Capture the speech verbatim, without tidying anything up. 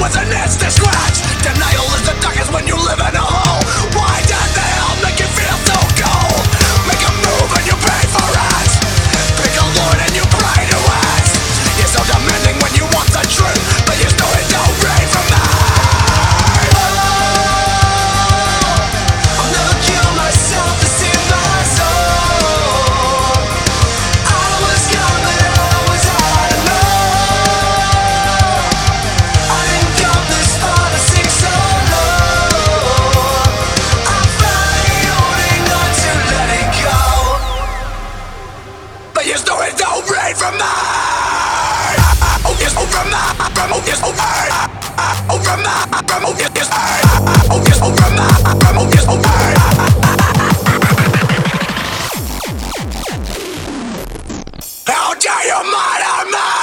was an instant scratch. Denial is the darkest when you live in a hole. Why does the hell make you feel so cold? Make a move and you pay for it. Pick a lord and you pray to it. You're so demanding when you want the truth, but you still ain't no rain from me. I'll never kill myself to save my soul. I was gone but I was out of love. I didn't come this far to sing so low. I'm finally holding on to let it go, but you still ain't no rain from me. Oh yes, oh from me, from oh yes, oh hey. Oh from me, from oh yes, yes hey. Oh yes, oh from me, from oh yes, oh hey. How dare you murder me?